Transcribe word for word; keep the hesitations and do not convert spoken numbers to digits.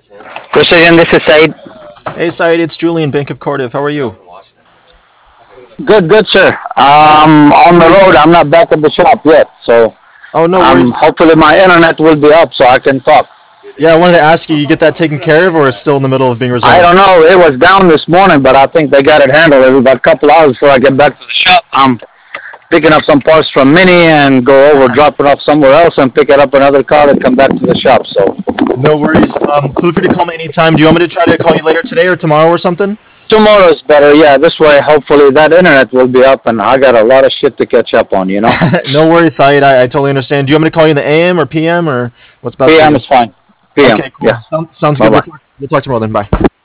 Precision, this is Said. Hey, Said, it's Julian, Bank of Cardiff. How are you? Good, good, sir. Um, on the road. I'm not back at the shop yet, so Oh, no um, worries. hopefully my internet will be up so I can talk. Yeah, I wanted to ask you, you get that taken care of, or it's still in the middle of being I resolved? don't know. It was down this morning, but I think they got it handled. It was about a couple hours before I get back to the shop. I'm picking up some parts from Mini and go over, drop it off somewhere else, and pick it up another car and come back to the shop. So No worries. Um, feel free to call me anytime. Do you want me to try to call you later today or tomorrow or something? tomorrow's better. Yeah, this way hopefully that internet will be up, and I got a lot of shit to catch up on. You know, No worries, Said. I, I totally understand. Do you want me to call you in the A M or P M or what's best for P M you? is fine. P M. Okay, cool. Yeah. Sound, sounds Bye good. We'll bye. talk, we'll talk tomorrow then. Bye.